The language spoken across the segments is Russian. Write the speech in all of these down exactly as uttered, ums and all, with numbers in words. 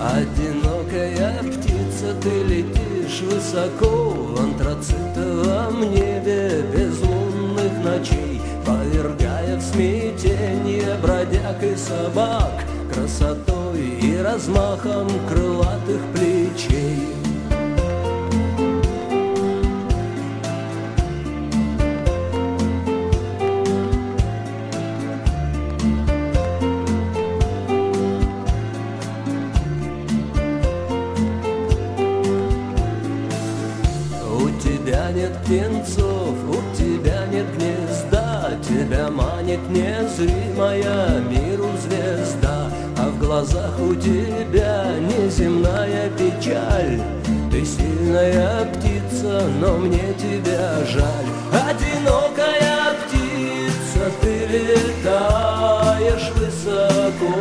Одинокая птица, ты летишь высоко в антрацитовом небе без лунных ночей, повергая в смятение бродяг и собак красотой и размахом крылатых плечей. У тебя нет птенцов, у тебя нет гнезда, тебя манит незримая миру звезда, а в глазах у тебя неземная печаль. Ты сильная птица, но мне тебя жаль. Одинокая птица, ты летаешь высоко,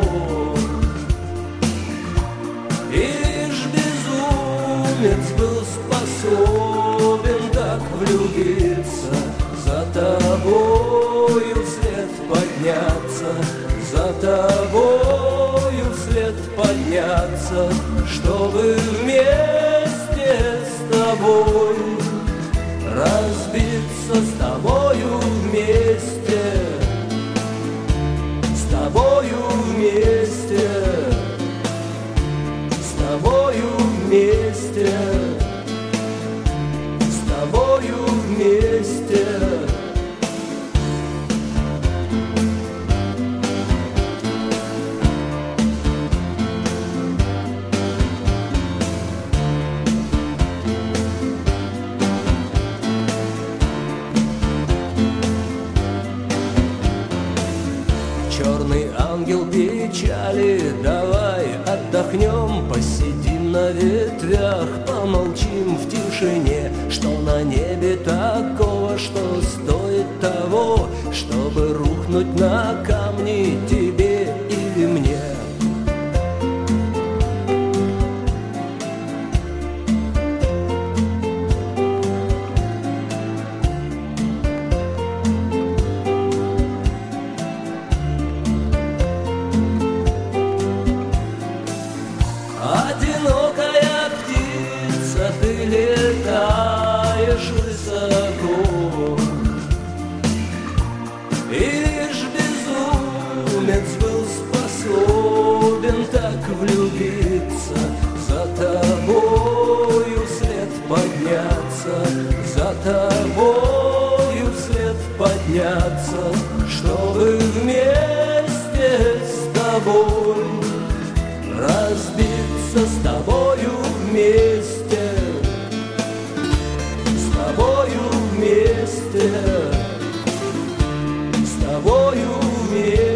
и лишь безумец был способен так влюбиться, за тобою вслед подняться, за тобою вслед подняться, чтобы вместе с тобой разбиться, с тобою вместе, с тобою вместе, с тобою вместе, с тобою вместе. Черный ангел печали, давай отдохнем, посидим на ветвях, помолчим в тишине. Что на небе такого, что стоит того, чтобы рухнуть на камни тебе или мне? Одинокая птица, ты летаешь высоко, и лишь безумец был способен так влюбиться, за тобою вслед подняться, за тобою вслед подняться, чтобы вместе с тобой разбиться, с тобою вместе, с тобою вместе, с тобою вместе.